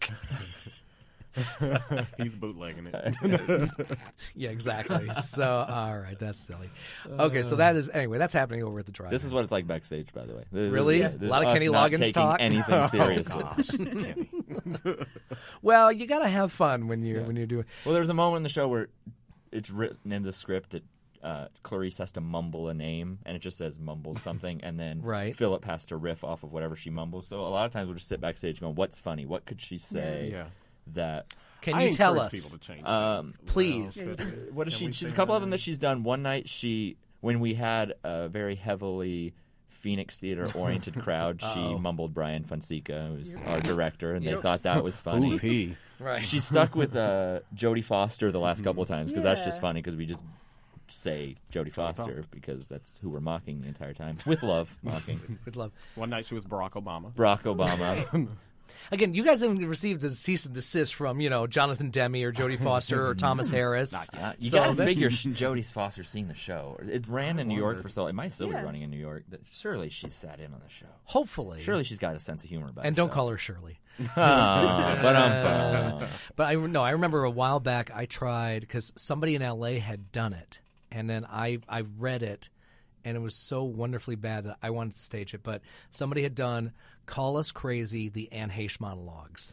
He's bootlegging it. Yeah, exactly. So, all right, that's silly. Okay, so that is anyway. That's happening over at the drive. This is what it's like backstage, by the way. Really? This A lot of us Kenny not Loggins taking talk? anything seriously. Kenny. Well, you gotta have fun when you're doing. Well, there's a moment in the show where it's written in the script that Clarice has to mumble a name, and it just says mumble something, and then Right. Philip has to riff off of whatever she mumbles. So a lot of times we'll just sit backstage going, "What's funny? What could she say Yeah. that?" Can I you tell encourage us? people to change things. please. Well, What is can she? we She's say a couple her of them name? that she's done. One night when we had a very heavily Phoenix Theater oriented crowd, she mumbled Brian Fonseca, who's our director, and they thought that was funny. Who's he? Right. She stuck with Jodie Foster the last couple of times because that's just Yeah. funny because we just say Jodie Foster because that's who we're mocking the entire time with love, mocking With love. One night she was Barack Obama. Barack Obama. Again, you guys haven't received a cease and desist from Jonathan Demme or Jodie Foster or Thomas Harris. You So gotta that's- figure Jodie Foster's seen the show. It ran in New York for so. It might still be Yeah. running in New York. Surely she's sat in on the show. Hopefully. Surely she's got a sense of humor about And don't herself. call her Shirley. But But I remember a while back I tried because somebody in LA had done it, and then I read it, and it was so wonderfully bad that I wanted to stage it. But somebody had done "Call Us Crazy," the Anne Heche monologues.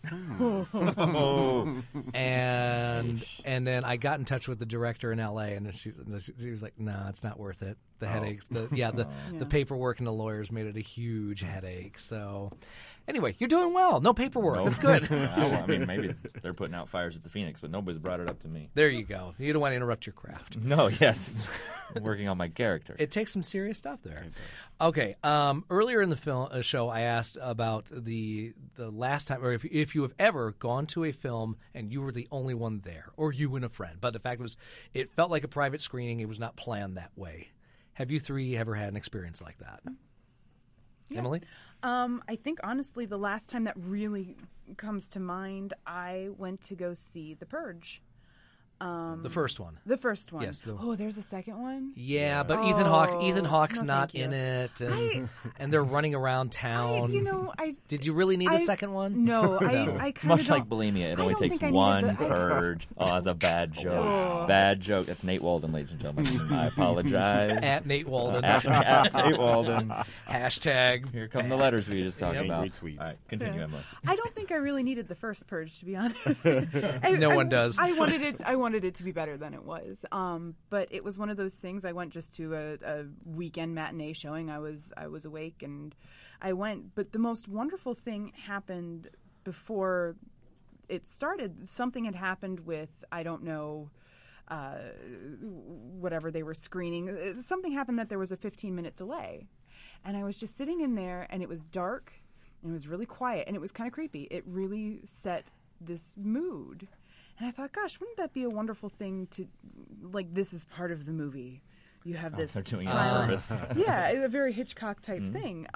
and then I got in touch with the director in LA, and she was like, "No, it's not worth it. The headaches, the paperwork and the lawyers made it a huge headache." So, anyway, you're doing well. No paperwork. That's good. Well, I mean, maybe they're putting out fires at the Phoenix, but nobody's brought it up to me. There you go. You don't want to interrupt your craft. No, yes, it's working on my character. It takes some serious stuff there. Okay. Earlier in the show, I asked about the last time, or if you have ever gone to a film and you were the only one there, or you and a friend. But the fact was, it felt like a private screening. It was not planned that way. Have you three ever had an experience like that? Yeah. Emily? I think honestly, the last time that really comes to mind, I went to go see The Purge. The first one. The first one. Yes, Oh, there's a second one? Yeah, but Oh, Ethan Hawke's no, not thank in you. it, and they're running around town. Did you really need a second one? No, I kind of Much like bulimia, it only takes one purge. Oh, that's a bad joke. Oh. Bad joke. That's Nate Walden, ladies and gentlemen. I apologize. At Nate Walden. At Nate Walden. Hashtag. Here come the letters we were just talking Yep. about. Retweets. All right, continue, Emily. I don't think I really needed the first Purge, to be honest. No one does. I wanted it to be better than it was. But it was one of those things. I went just to a weekend matinee showing. I was awake and I went. But the most wonderful thing happened before it started. Something had happened with, I don't know, whatever they were screening. Something happened that there was a 15-minute delay. And I was just sitting in there, and it was dark, and it was really quiet, and it was kind of creepy. It really set this mood. And I thought, gosh, wouldn't that be a wonderful thing to, like, this is part of the movie. You have this They're doing it on silent, purpose. yeah, a very Hitchcock type thing.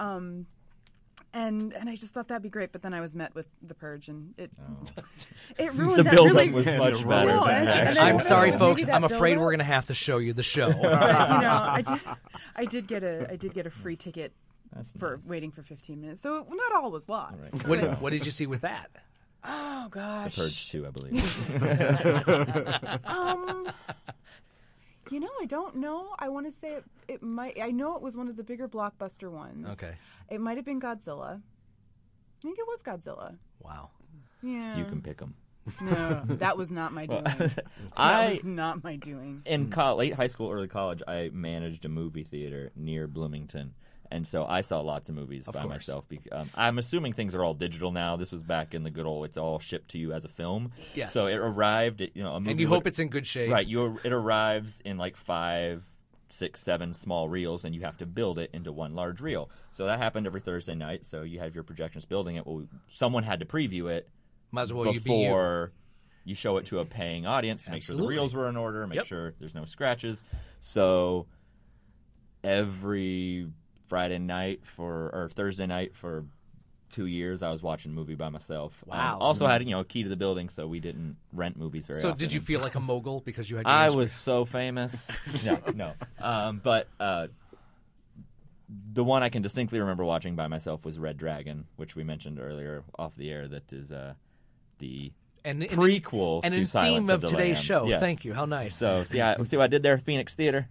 And I just thought that'd be great, but then I was met with The Purge, and it ruined The that build-up really. was much better No, than and I actually. don't I'm know, sorry, maybe folks. that I'm afraid build-up- we're going to have to show you the show. But, I did get a free ticket for nice. waiting for 15 minutes, so not all was lost. What did you see with that? Oh gosh, The Purge 2, I believe. I don't know. I want to say it might. I know it was one of the bigger blockbuster ones. Okay. It might have been Godzilla. I think it was Godzilla. Wow. Yeah. You can pick them. No, that was not my doing. That was not my doing. In late high school, early college, I managed a movie theater near Bloomington. And so I saw lots of movies by course. myself. I'm assuming things are all digital now. This was back in the good old, it's all shipped to you as a film. Yes. So it arrived at, a movie. And you hope it's in good shape. Right. It arrives in like 5, 6, 7 small reels, and you have to build it into one large reel. So that happened every Thursday night. So you have your projections building it. Well, someone had to preview it Might as well you be you. before you show it to a paying audience to make sure the Absolutely. reels were in order, make Yep. sure there's no scratches. So every Friday night or Thursday night for 2 years, I was watching a movie by myself. Wow. Also had a key to the building, so we didn't rent movies very So often. did you feel like a mogul because you had your I own was so famous. No. But the one I can distinctly remember watching by myself was Red Dragon, which we mentioned earlier off the air. That is the prequel and to in Silence theme of the today's Lambs. show. Yes. Thank you. How nice. So see what I did there, Phoenix Theater.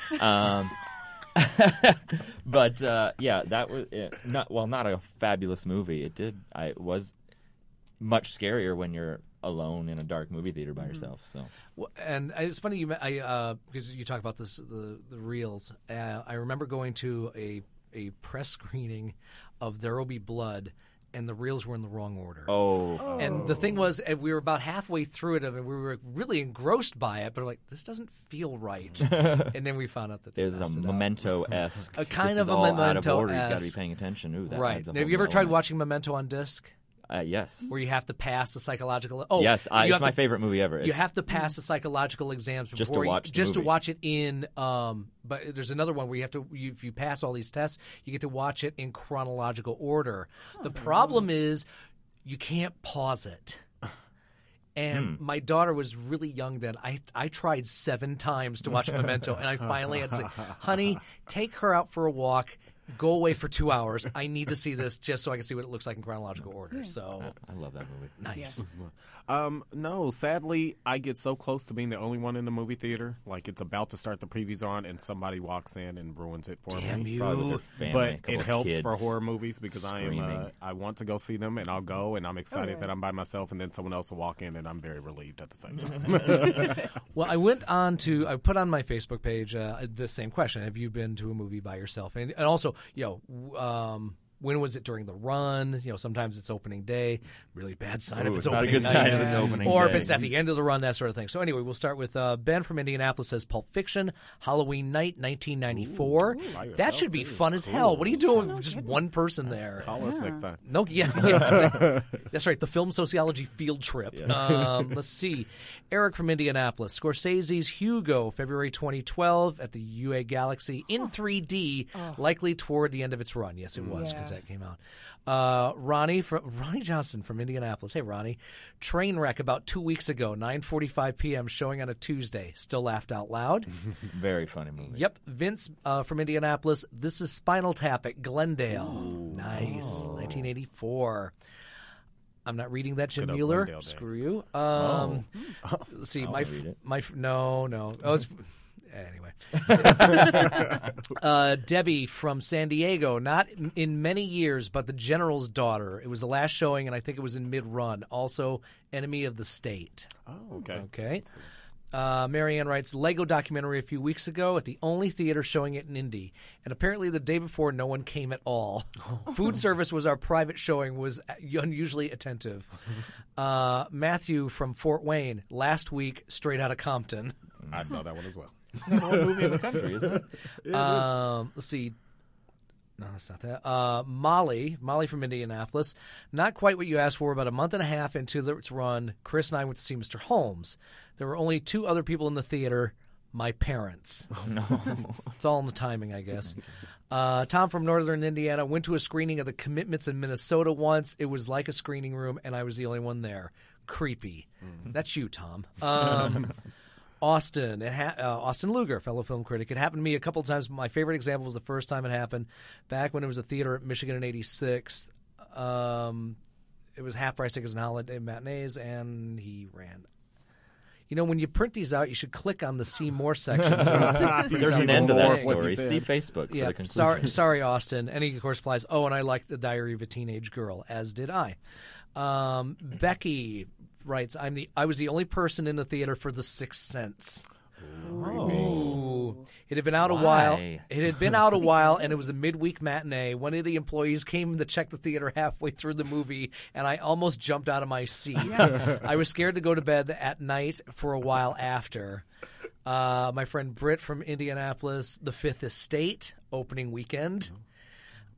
But that was not a fabulous movie. It was much scarier when you're alone in a dark movie theater by yourself. So, and it's funny because you talk about this the reels. I remember going to a press screening of There Will Be Blood, and the reels were in the wrong order. Oh. And the thing was, we were about halfway through it, and we were really engrossed by it, but we're like, this doesn't feel right. And then we found out that there's a Memento-esque. A kind this of is a all out of Memento-esque. order. You've got to be paying attention. Ooh, that right. adds a Have you whole ever tried element. watching Memento on disc? Yes. Where you have to pass the psychological. Yes, it's my favorite movie ever. You have to pass the psychological exams before just to watch the to movie. watch it in. But there's another one where if you pass all these tests, you get to watch it in chronological order. The problem is you can't pause it. And my daughter was really young then. I tried 7 times to watch Memento, and I finally had to say, honey, take her out for a walk. Go away for 2 hours. I need to see this just so I can see what it looks like in chronological order. So I love that movie. Nice. No, sadly, I get so close to being the only one in the movie theater. Like, it's about to start the previews on, and somebody walks in and ruins it for Damn me. you. Probably with their family, a But couple it of helps kids for horror movies because screaming. I want to go see them, and I'll go, and I'm excited that I'm by myself, and then someone else will walk in, and I'm very relieved at the same time. Well, I put on my Facebook page the same question. Have you been to a movie by yourself? And also, when was it during the run? Sometimes it's opening day. Really bad sign if it's it's not a opening good night. sign if it's opening or if day. it's at the end of the run, that sort of thing. So anyway, we'll start with Ben from Indianapolis says Pulp Fiction, Halloween Night, 1994. by yourself, That should be too. fun as hell. What are you doing with just one person there? Call us next time. No, yes, exactly. That's right. The film sociology field trip. Let's see. Eric from Indianapolis. Scorsese's Hugo, February 2012 at the UA Galaxy in 3D, likely toward the end of its run. Yes, it was because that came out. Ronnie Johnson from Indianapolis. Hey, Ronnie. Trainwreck about 2 weeks ago, 9:45 p.m. showing on a Tuesday. Still laughed out loud. Very funny movie. Yep. Vince from Indianapolis. This is Spinal Tap at Glendale. Nice. 1984. I'm not reading that, Jim Good old Mueller. Glendale days. Screw you. Let's see. No. Oh, it's anyway. Debbie from San Diego. Not in many years, but The General's Daughter. It was the last showing, and I think it was in mid-run. Also, Enemy of the State. Oh, okay. Okay. Marianne writes, Lego documentary a few weeks ago at the only theater showing it in Indy. And apparently the day before, no one came at all. Food service was our private showing, was unusually attentive. Matthew from Fort Wayne, last week, straight out of Compton. I saw that one as well. It's the number one movie in the country, isn't it? Let's see. No, that's not that. Molly from Indianapolis. Not quite what you asked for. About a month and a half into its run, Chris and I went to see Mr. Holmes. There were only 2 other people in the theater, my parents. Oh, no. It's all in the timing, I guess. Tom from Northern Indiana went to a screening of The Commitments in Minnesota once. It was like a screening room, and I was the only one there. Creepy. That's you, Tom. Austin Luger, fellow film critic. It happened to me a couple of times. My favorite example was the first time it happened back when it was a theater at Michigan in '86. It was half-price tickets and holiday matinees, and he ran. When you print these out, you should click on the See More section. So There's an end to that story. See Facebook for the conclusion. Sorry, Austin. And he, of course, replies, and I liked The Diary of a Teenage Girl, as did I. Becky writes, I was the only person in the theater for The Sixth Sense. Ooh. It had been out a while. It had been out a while, and it was a midweek matinee. One of the employees came to check the theater halfway through the movie, and I almost jumped out of my seat. I was scared to go to bed at night for a while after. My friend Britt from Indianapolis, The Fifth Estate, opening weekend.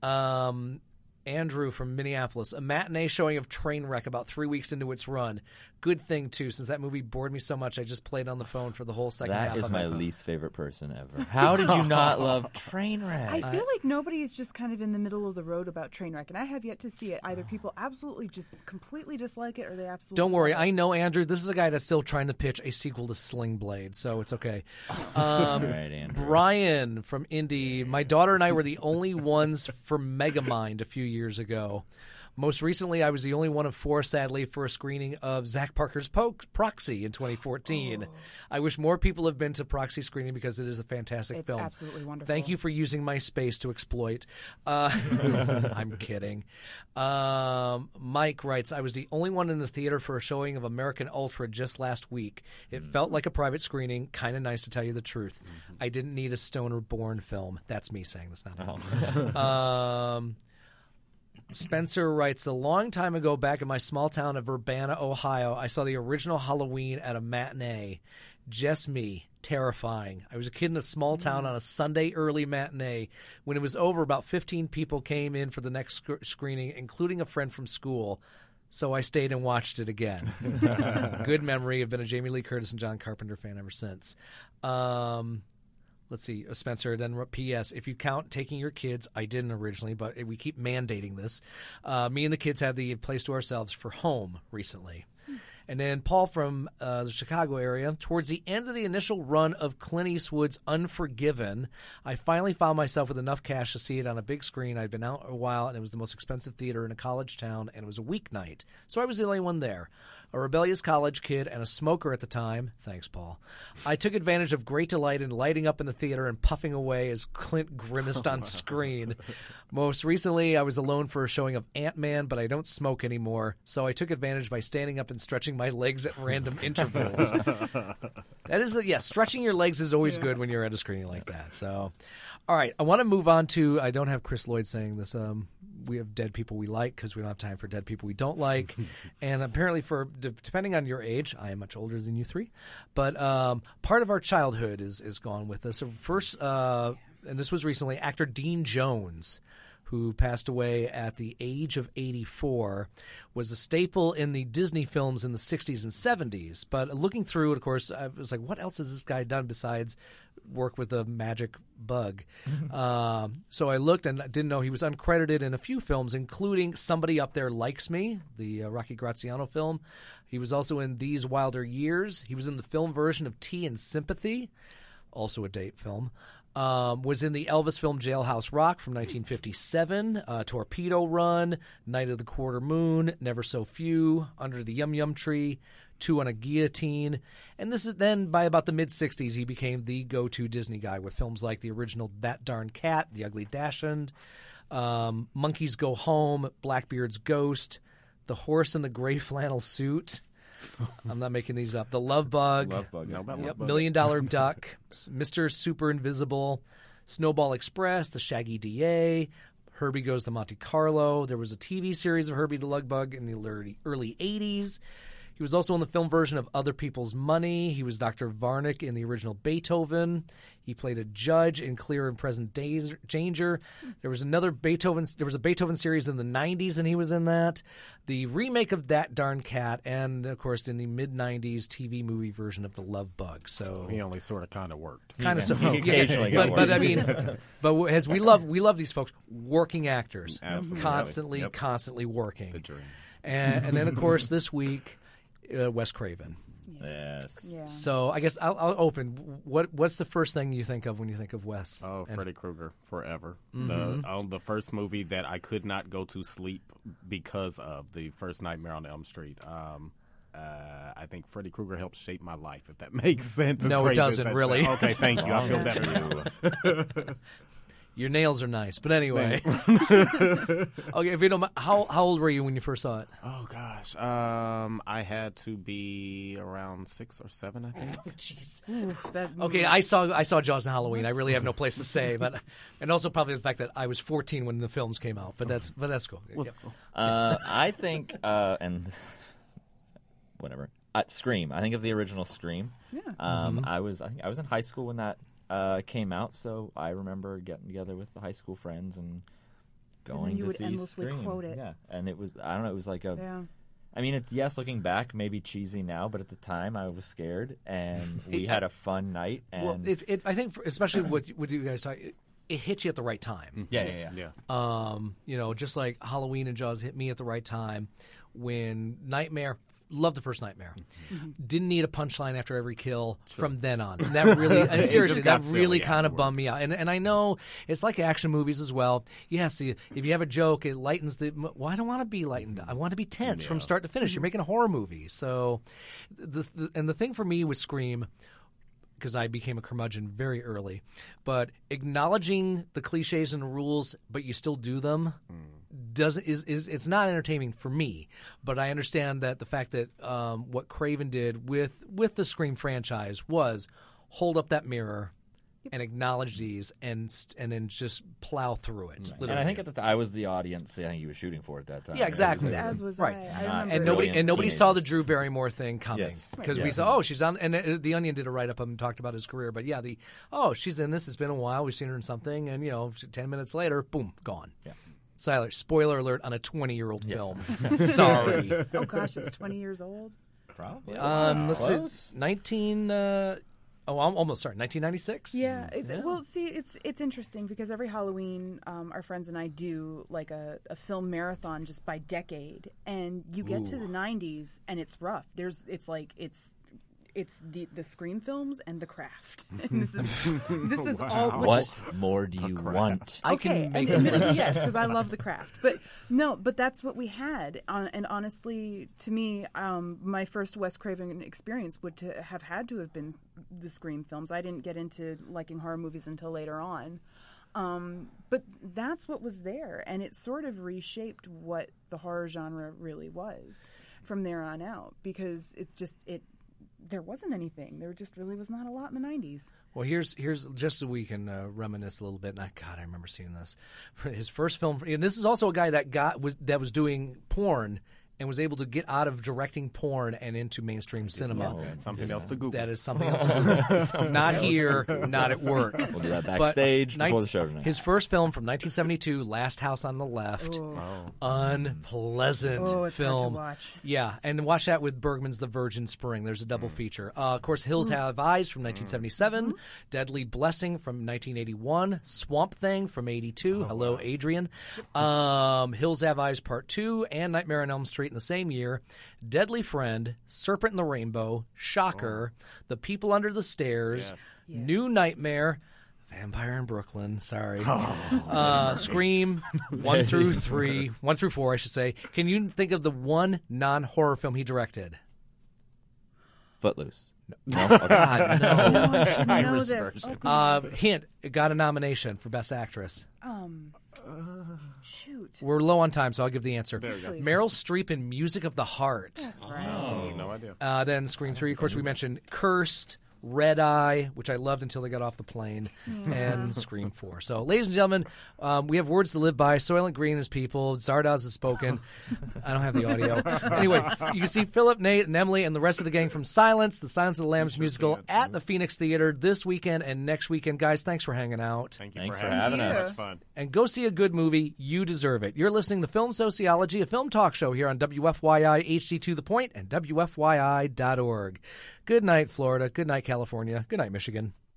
Andrew from Minneapolis, a matinee showing of Trainwreck about 3 weeks into its run. good thing, too, since that movie bored me so much, I just played on the phone for the whole second half That is of my it. least favorite person ever. How did you not love Trainwreck? I feel like nobody is just kind of in the middle of the road about Trainwreck, and I have yet to see it. Either people absolutely just completely dislike it, or they absolutely Don't worry, love it. I know, Andrew. This is a guy that's still trying to pitch a sequel to Sling Blade, so it's okay. All right, Andrew. Brian from Indy. My daughter and I were the only ones for Megamind a few years ago. Most recently, I was the only one of 4, sadly, for a screening of Zach Parker's Proxy in 2014. I wish more people have been to Proxy screening because it is a fantastic film. It's absolutely wonderful. Thank you for using my space to exploit. I'm kidding. Mike writes, I was the only one in the theater for a showing of American Ultra just last week. It felt like a private screening. Kind of nice, to tell you the truth. I didn't need a stoner-born film. That's me saying this, not him. Spencer writes, a long time ago back in my small town of Urbana, Ohio, I saw the original Halloween at a matinee. Just me. Terrifying. I was a kid in a small town on a Sunday early matinee. When it was over, about 15 people came in for the next screening, including a friend from school. So I stayed and watched it again. Good memory. I've been a Jamie Lee Curtis and John Carpenter fan ever since. Let's see, Spencer, then P.S. If you count taking your kids, I didn't originally, but we keep mandating this. Me and the kids had the place to ourselves for Home recently. And then Paul from the Chicago area. Towards the end of the initial run of Clint Eastwood's Unforgiven, I finally found myself with enough cash to see it on a big screen. I'd been out a while, and it was the most expensive theater in a college town, and it was a weeknight. So I was the only one there. A rebellious college kid and a smoker at the time. Thanks, Paul. I took advantage of great delight in lighting up in the theater and puffing away as Clint grimaced on screen. Most recently, I was alone for a showing of Ant-Man, but I don't smoke anymore, so I took advantage by standing up and stretching my legs at random intervals. That is, stretching your legs is always good when you're at a screening like that. So, all right, I want to move on to, I don't have Chris Lloyd saying this, we have dead people we like because we don't have time for dead people we don't like. And apparently depending on your age, I am much older than you three, but part of our childhood is gone with us. So first, and this was recently, actor Dean Jones, who passed away at the age of 84, was a staple in the Disney films in the 60s and 70s. But looking through it, of course, I was like, what else has this guy done besides work with a magic bug? So I looked and didn't know he was uncredited in a few films, including Somebody Up There Likes Me, the Rocky Graziano film. He was also in These Wilder Years. He was in the film version of Tea and Sympathy, also a date film. Was in the Elvis film Jailhouse Rock from 1957, Torpedo Run, Night of the Quarter Moon, Never So Few, Under the Yum Yum Tree, Two on a Guillotine. And this is then, by about the mid-'60s, he became the go-to Disney guy with films like the original That Darn Cat, The Ugly Dachshund, Monkeys Go Home, Blackbeard's Ghost, The Horse in the Gray Flannel Suit. I'm not making these up. The Love Bug. Love Bug. No, Yep. $1 Million Duck. Mr. Super Invisible. Snowball Express. The Shaggy DA. Herbie Goes to Monte Carlo. There was a TV series of Herbie the Lug Bug in the early 80s. He was also in the film version of Other People's Money. He was Dr. Varnick in the original Beethoven. He played a judge in Clear and Present Danger. There was a Beethoven series in the 90s, and he was in that. The remake of That Darn Cat, and of course in the mid-90s TV movie version of The Love Bug. So he only sort of kind of worked. Occasionally got but work. I mean, but as we love these folks, working actors, Absolutely. constantly working. The dream. And then of course this week, Wes Craven. Yes. Yeah. So I guess I'll open. What's the first thing you think of when you think of Wes? Oh, Freddy Krueger, forever. The first movie that I could not go to sleep because of, the first Nightmare on Elm Street. I think Freddy Krueger helped shape my life, if that makes sense. No, it doesn't really. Okay, thank you. I feel better. Your nails are nice, but anyway. Okay, if you don't mind, how old were you when you first saw it? Oh gosh, I had to be around 6 or 7, I think. Jeez. Okay, I saw Jaws and Halloween. I really have no place to say, but and also probably the fact that I was 14 when the films came out. But that's cool. I think, and whatever, Scream. I think of the original Scream. Yeah. I think I was in high school when that came out, so I remember getting together with the high school friends and going you to would see endlessly Scream. quote it. Yeah, and it was, I don't know, it was like a. Yeah. I mean, it's looking back, maybe cheesy now, but at the time I was scared, and we had a fun night. And Well, I think, especially with you guys talking, it hits you at the right time. yeah. Just like Halloween and Jaws hit me at the right time when Nightmare. Loved the first Nightmare. Didn't need a punchline after every kill from then on. And that really, and seriously, that really kind of bummed me out. And I know it's like action movies as well. Yes, if you have a joke, it lightens the. Well, I don't want to be lightened. I want to be tense from start to finish. You're making a horror movie, so the thing for me with Scream, because I became a curmudgeon very early, but acknowledging the cliches and the rules, but you still do them. It's not entertaining for me, but I understand that the fact that what Craven did with the Scream franchise was hold up that mirror and acknowledge these and then just plow through it. And I think at the time I was the audience. I think he was shooting for at that time. Yeah, exactly. As was right. I remember. And nobody saw the Drew Barrymore thing coming because we Yes. saw she's on. And The Onion did a write up and talked about his career. But yeah, she's in this. It's been a while. We've seen her in something, and 10 minutes later, boom, gone. Yeah. Spoiler alert on a 20-year-old film. Sorry. Oh gosh, it's 20 years old. Probably. Let's see, 1996. Yeah. Well, see, it's interesting because every Halloween, our friends and I do like a film marathon just by decade, and you get to the 90s and it's rough. It's the Scream films and The Craft. And this is all. What more do you want? I can make a list. Yes, because I love The Craft. But that's what we had. And honestly, to me, my first Wes Craven experience would have had to have been the Scream films. I didn't get into liking horror movies until later on. But that's what was there, and it sort of reshaped what the horror genre really was from there on out, because there wasn't anything. There just really was not a lot in the 90s. Well, here's just so we can reminisce a little bit. And I remember seeing this. His first film, and this is also a guy that was doing porn and was able to get out of directing porn and into mainstream cinema. Something else to Google. That is something else to Google. Not here, not at work. We'll do that backstage before the show tonight. His first film from 1972, Last House on the Left. Unpleasant it's film. hard to watch. Yeah, and watch that with Bergman's The Virgin Spring. There's a double feature. Of course, Hills Have Eyes from 1977, Deadly Blessing from 1981, Swamp Thing from 82. Hello, Adrian. Hills Have Eyes Part 2, and Nightmare on Elm Street in the same year. Deadly Friend, Serpent in the Rainbow, Shocker, The People Under the Stairs, New Nightmare, Vampire in Brooklyn, sorry. Scream, 1 through 4, I should say. Can you think of the one non-horror film he directed? Footloose. No. God, no. I should know this. Hint, it got a nomination for Best Actress. Shoot. We're low on time, so I'll give the answer. Please. Meryl Streep in Music of the Heart. That's right. Oh, no idea. Then Scream 3, of course, we mentioned Cursed, Red Eye, which I loved until they got off the plane, and Scream 4. So, ladies and gentlemen, we have words to live by. Soylent Green is people. Zardoz has spoken. I don't have the audio. Anyway, you can see Philip, Nate, and Emily and the rest of the gang from Silence, the Silence of the Lambs musical, at the Phoenix Theater this weekend and next weekend. Guys, thanks for hanging out. Thanks for having us. That's fun. And go see a good movie. You deserve it. You're listening to Film Sociology, a film talk show here on WFYI HD to the Point and WFYI.org. Good night, Florida. Good night, California. Good night, Michigan.